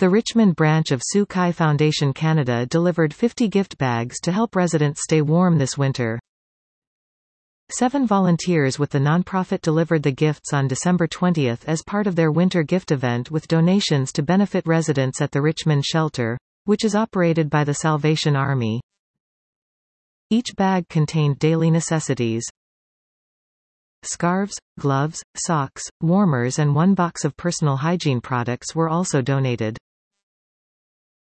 The Richmond branch of Sue Kai Foundation Canada delivered 50 gift bags to help residents stay warm this winter. 7 volunteers with the nonprofit delivered the gifts on December 20 as part of their winter gift event with donations to benefit residents at the Richmond shelter, which is operated by the Salvation Army. Each bag contained daily necessities. Scarves, gloves, socks, warmers and 1 box of personal hygiene products were also donated.